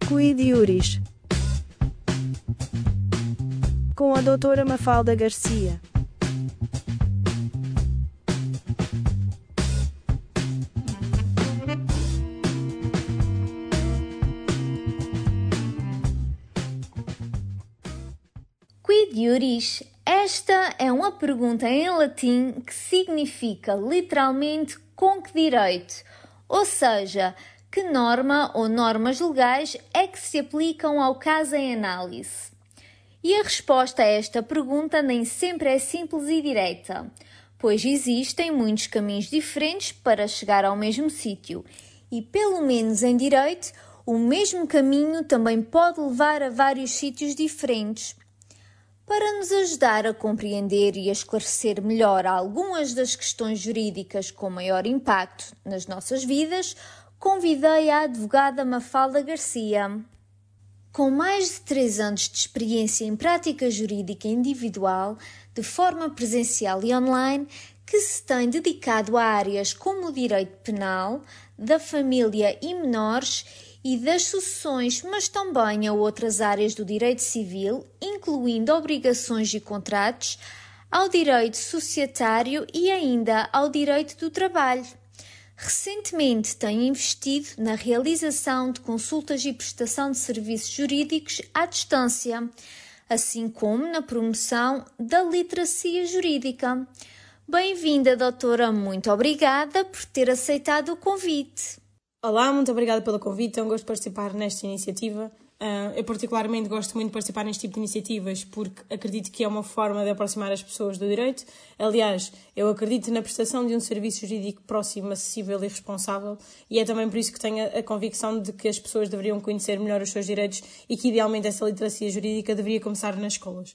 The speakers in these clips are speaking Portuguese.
Quid Iuris, com a doutora Mafalda Garcia. Quid iuris? Esta é uma pergunta em latim que significa literalmente com que direito, ou seja, que norma ou normas legais é que se aplicam ao caso em análise. E a resposta a esta pergunta nem sempre é simples e direta, pois existem muitos caminhos diferentes para chegar ao mesmo sítio e, pelo menos em direito, o mesmo caminho também pode levar a vários sítios diferentes. Para nos ajudar a compreender e a esclarecer melhor algumas das questões jurídicas com maior impacto nas nossas vidas, convidei a advogada Mafalda Garcia. Com mais de 3 anos de experiência em prática jurídica individual, de forma presencial e online, que se tem dedicado a áreas como o direito penal, da família e menores e das sucessões, mas também a outras áreas do direito civil, incluindo obrigações e contratos, ao direito societário e ainda ao direito do trabalho. Recentemente tem investido na realização de consultas e prestação de serviços jurídicos à distância, assim como na promoção da literacia jurídica. Bem-vinda, doutora. Muito obrigada por ter aceitado o convite. Olá, muito obrigada pelo convite. É um gosto participar nesta iniciativa. Eu particularmente gosto muito de participar neste tipo de iniciativas porque acredito que é uma forma de aproximar as pessoas do direito. Aliás, eu acredito na prestação de um serviço jurídico próximo, acessível e responsável, e é também por isso que tenho a convicção de que as pessoas deveriam conhecer melhor os seus direitos e que idealmente essa literacia jurídica deveria começar nas escolas.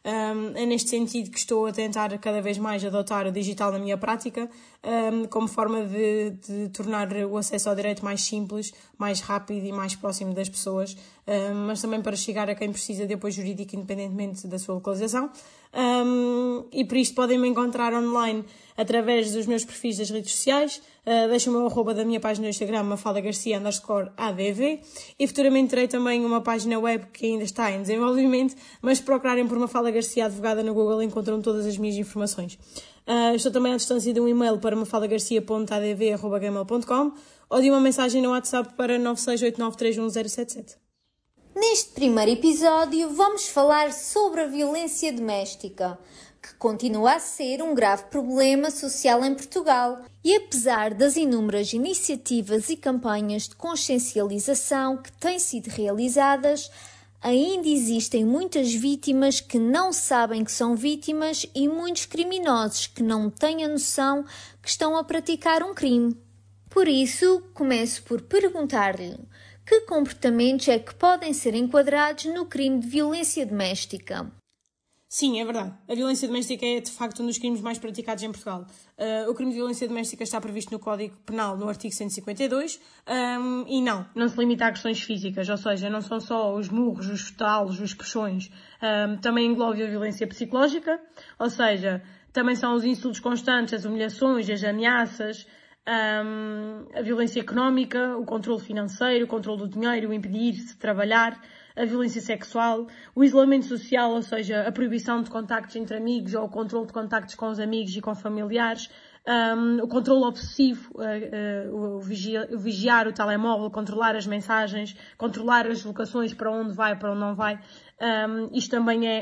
É neste sentido que estou a tentar cada vez mais adotar o digital na minha prática, como forma de tornar o acesso ao direito mais simples, mais rápido e mais próximo das pessoas, mas também para chegar a quem precisa de apoio jurídico independentemente da sua localização. E por isto podem-me encontrar online através dos meus perfis das redes sociais. Deixo o meu arroba da minha página no Instagram, mafaldagarcia_adv, e futuramente terei também uma página web que ainda está em desenvolvimento, mas se procurarem por Mafalda Garcia Advogada no Google encontram todas as minhas informações. Estou também à distância de um e-mail para mafaldagarcia.adv@gmail.com ou de uma mensagem no WhatsApp para 968931077. Neste primeiro episódio vamos falar sobre a violência doméstica, que continua a ser um grave problema social em Portugal. E apesar das inúmeras iniciativas e campanhas de consciencialização que têm sido realizadas, ainda existem muitas vítimas que não sabem que são vítimas e muitos criminosos que não têm a noção que estão a praticar um crime. Por isso, começo por perguntar-lhe: que comportamentos é que podem ser enquadrados no crime de violência doméstica? Sim, é verdade. A violência doméstica é, de facto, um dos crimes mais praticados em Portugal. O crime de violência doméstica está previsto no Código Penal, no artigo 152, e não se limita a questões físicas, ou seja, não são só os murros, os estalos, os puxões. Também engloba a violência psicológica, ou seja, também são os insultos constantes, as humilhações, as ameaças, a violência económica, o controle financeiro, o controle do dinheiro, o impedir-se de trabalhar, a violência sexual, o isolamento social, ou seja, a proibição de contactos entre amigos ou o controle de contactos com os amigos e com familiares, o controle obsessivo, o vigiar o telemóvel, controlar as mensagens, controlar as locações para onde vai, para onde não vai. Isto também é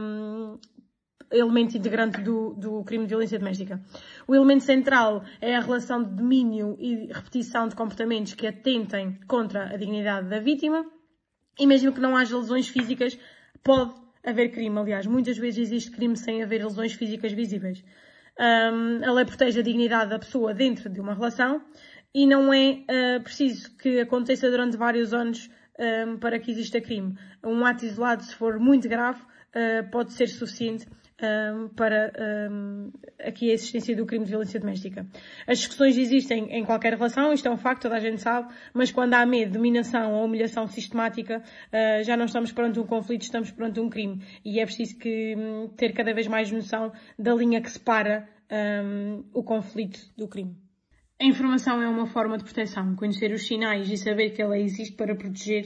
elemento integrante do crime de violência doméstica. O elemento central é a relação de domínio e repetição de comportamentos que atentem contra a dignidade da vítima, e mesmo que não haja lesões físicas, pode haver crime. Aliás, muitas vezes existe crime sem haver lesões físicas visíveis. A lei protege a dignidade da pessoa dentro de uma relação e não é preciso que aconteça durante vários anos para que exista crime. Um ato isolado, se for muito grave, pode ser suficiente para aqui a existência do crime de violência doméstica. As discussões existem em qualquer relação, isto é um facto, toda a gente sabe, mas quando há medo, dominação ou humilhação sistemática, já não estamos perante um conflito, estamos perante um crime. E é preciso ter cada vez mais noção da linha que separa o conflito do crime. A informação é uma forma de proteção. Conhecer os sinais e saber que ela existe para proteger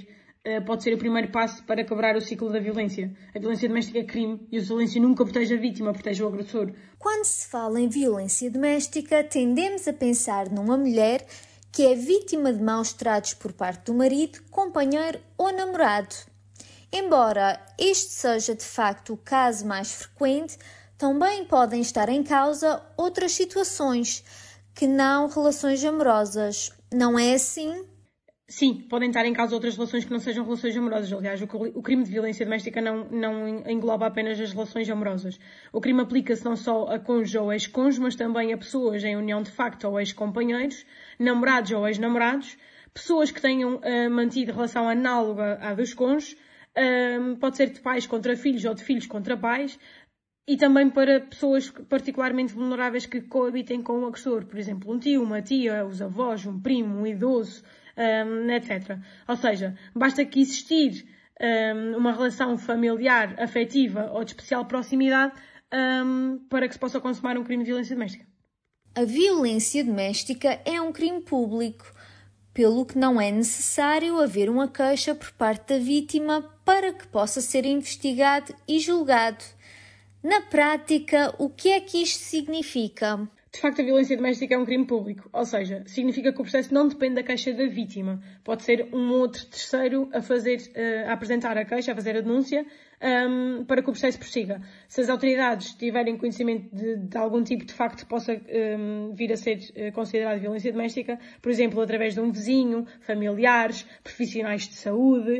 pode ser o primeiro passo para quebrar o ciclo da violência. A violência doméstica é crime e a violência nunca protege a vítima, protege o agressor. Quando se fala em violência doméstica, tendemos a pensar numa mulher que é vítima de maus tratos por parte do marido, companheiro ou namorado. Embora este seja de facto o caso mais frequente, também podem estar em causa outras situações, que não relações amorosas. Não é assim? Sim, podem estar em causa outras relações que não sejam relações amorosas. Aliás, o crime de violência doméstica não engloba apenas as relações amorosas. O crime aplica-se não só a cônjuge ou ex-cônjuge, mas também a pessoas em união de facto ou ex-companheiros, namorados ou ex-namorados, pessoas que tenham mantido relação análoga à dos cônjuges, pode ser de pais contra filhos ou de filhos contra pais, e também para pessoas particularmente vulneráveis que coabitem com o agressor. Por exemplo, um tio, uma tia, os avós, um primo, um idoso, etc. Ou seja, basta que existir uma relação familiar, afetiva ou de especial proximidade para que se possa consumar um crime de violência doméstica. A violência doméstica é um crime público, pelo que não é necessário haver uma queixa por parte da vítima para que possa ser investigado e julgado. Na prática, o que é que isto significa? De facto, a violência doméstica é um crime público, ou seja, significa que o processo não depende da queixa da vítima. Pode ser um outro terceiro a apresentar a queixa, a fazer a denúncia, para que o processo prossiga. Se as autoridades tiverem conhecimento de algum tipo de facto que possa vir a ser considerado violência doméstica, por exemplo, através de um vizinho, familiares, profissionais de saúde,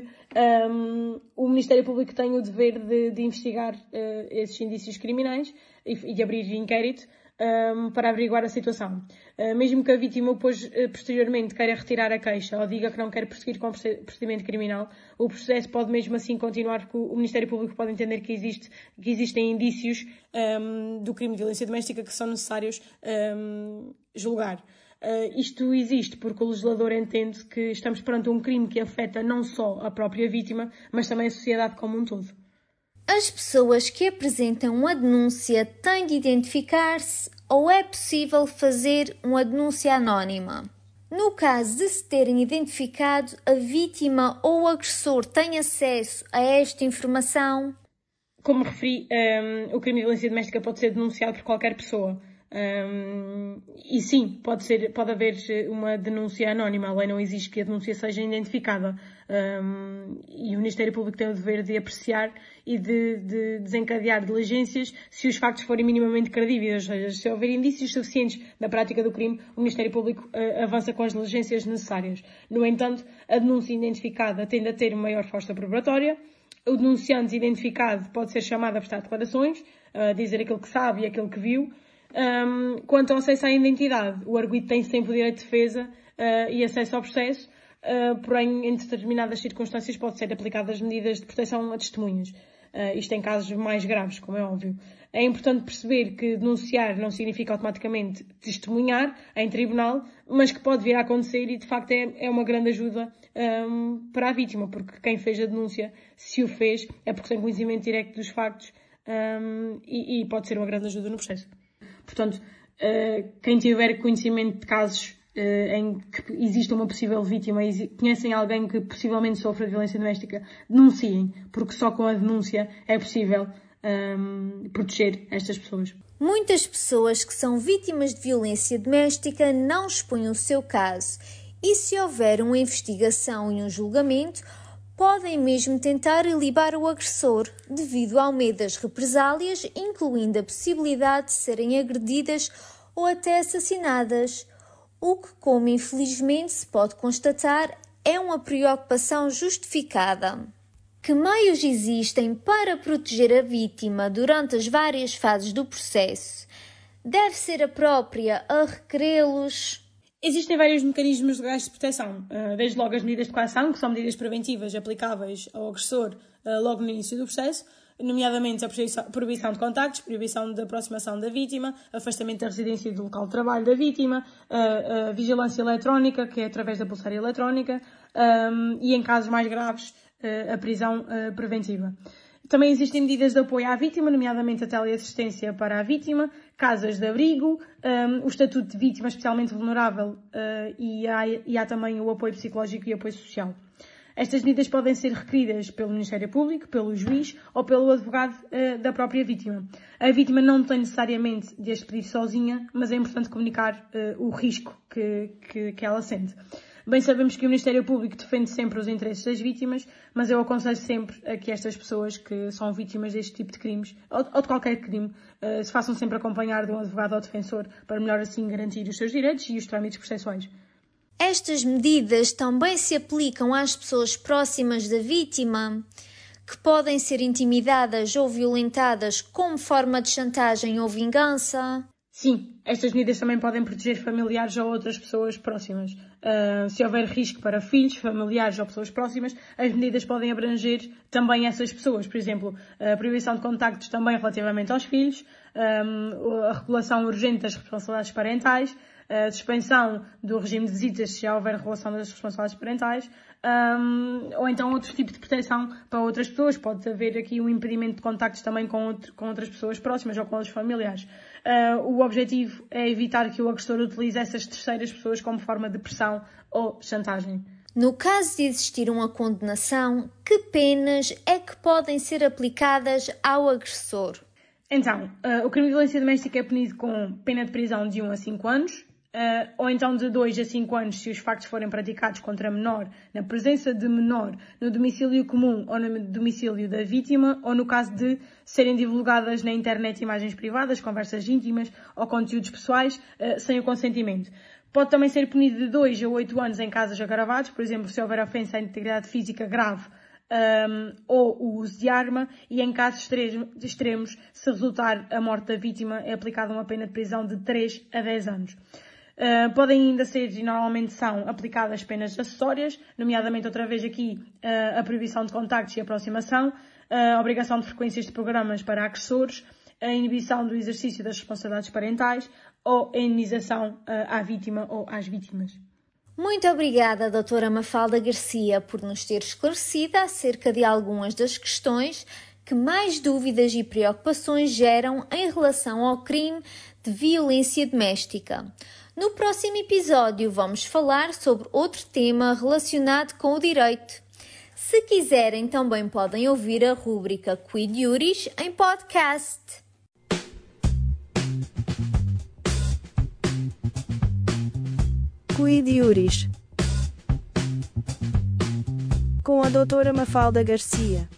o Ministério Público tem o dever de investigar esses indícios criminais e abrir inquérito para averiguar a situação. Mesmo que a vítima depois, posteriormente, queira retirar a queixa ou diga que não quer prosseguir com o procedimento criminal, o processo pode mesmo assim continuar, porque o Ministério Público pode entender que existem indícios do crime de violência doméstica que são necessários julgar. Isto existe porque o legislador entende que estamos perante um crime que afeta não só a própria vítima, mas também a sociedade como um todo. As pessoas que apresentam uma denúncia têm de identificar-se ou é possível fazer uma denúncia anónima? No caso de se terem identificado, a vítima ou o agressor tem acesso a esta informação? Como referi, o crime de violência doméstica pode ser denunciado por qualquer pessoa. E sim, pode haver uma denúncia anónima. A lei não exige que a denúncia seja identificada, e o Ministério Público tem o dever de apreciar e de desencadear diligências se os factos forem minimamente credíveis. Ou seja, se houver indícios suficientes da prática do crime, o Ministério Público avança com as diligências necessárias. No entanto, a denúncia identificada tende a ter maior força probatória. O denunciante identificado pode ser chamado a prestar declarações, a dizer aquilo que sabe e aquilo que viu. Quanto ao acesso à identidade, o arguido tem sempre o direito de defesa e acesso ao processo, porém, em determinadas circunstâncias, pode ser aplicadas medidas de proteção a testemunhas. Isto em casos mais graves, como é óbvio. É importante perceber que denunciar não significa automaticamente testemunhar em tribunal, mas que pode vir a acontecer e, de facto, é uma grande ajuda para a vítima, porque quem fez a denúncia, se o fez, é porque tem conhecimento direto dos factos e pode ser uma grande ajuda no processo. Portanto, quem tiver conhecimento de casos em que existe uma possível vítima e conhecem alguém que possivelmente sofre de violência doméstica, denunciem, porque só com a denúncia é possível proteger estas pessoas. Muitas pessoas que são vítimas de violência doméstica não expõem o seu caso e, se houver uma investigação e um julgamento, podem mesmo tentar ilibar o agressor, devido ao medo das represálias, incluindo a possibilidade de serem agredidas ou até assassinadas, o que, como infelizmente se pode constatar, é uma preocupação justificada. Que meios existem para proteger a vítima durante as várias fases do processo? Deve ser a própria a requerê-los? Existem vários mecanismos legais de proteção, desde logo as medidas de coação, que são medidas preventivas aplicáveis ao agressor logo no início do processo, nomeadamente a proibição de contactos, proibição de aproximação da vítima, afastamento da residência e do local de trabalho da vítima, a vigilância eletrónica, que é através da pulseira eletrónica, e em casos mais graves, a prisão preventiva. Também existem medidas de apoio à vítima, nomeadamente a teleassistência para a vítima, casas de abrigo, o estatuto de vítima especialmente vulnerável e há também o apoio psicológico e apoio social. Estas medidas podem ser requeridas pelo Ministério Público, pelo juiz ou pelo advogado da própria vítima. A vítima não tem necessariamente de as pedir sozinha, mas é importante comunicar o risco que ela sente. Bem sabemos que o Ministério Público defende sempre os interesses das vítimas, mas eu aconselho sempre a que estas pessoas que são vítimas deste tipo de crimes, ou de qualquer crime, se façam sempre acompanhar de um advogado ou defensor, para melhor assim garantir os seus direitos e os trâmites processuais. Estas medidas também se aplicam às pessoas próximas da vítima, que podem ser intimidadas ou violentadas como forma de chantagem ou vingança? Sim, estas medidas também podem proteger familiares ou outras pessoas próximas. Se houver risco para filhos, familiares ou pessoas próximas, as medidas podem abranger também essas pessoas. Por exemplo, a proibição de contactos também relativamente aos filhos, a regulação urgente das responsabilidades parentais, a suspensão do regime de visitas se já houver regulação das responsabilidades parentais, ou então outro tipo de proteção para outras pessoas. Pode haver aqui um impedimento de contactos também com outras pessoas próximas ou com os familiares. O objetivo é evitar que o agressor utilize essas terceiras pessoas como forma de pressão ou chantagem. No caso de existir uma condenação, que penas é que podem ser aplicadas ao agressor? Então, o crime de violência doméstica é punido com pena de prisão de 1 a 5 anos, ou então de 2 a 5 anos se os factos forem praticados contra menor, na presença de menor, no domicílio comum ou no domicílio da vítima, ou no caso de serem divulgadas na internet imagens privadas, conversas íntimas ou conteúdos pessoais sem o consentimento. Pode também ser punido de 2 a 8 anos em casos agravados, por exemplo, se houver ofensa à integridade física grave ou o uso de arma, e em casos extremos, se resultar a morte da vítima, é aplicada uma pena de prisão de 3 a 10 anos. Podem ainda ser, e normalmente são, aplicadas penas acessórias, nomeadamente outra vez aqui a proibição de contactos e aproximação, a obrigação de frequências de programas para agressores, a inibição do exercício das responsabilidades parentais ou a indenização à vítima ou às vítimas. Muito obrigada, doutora Mafalda Garcia, por nos ter esclarecido acerca de algumas das questões que mais dúvidas e preocupações geram em relação ao crime de violência doméstica. No próximo episódio vamos falar sobre outro tema relacionado com o direito. Se quiserem, também podem ouvir a rúbrica Quid Juris em podcast. Quid Juris, com a doutora Mafalda Garcia.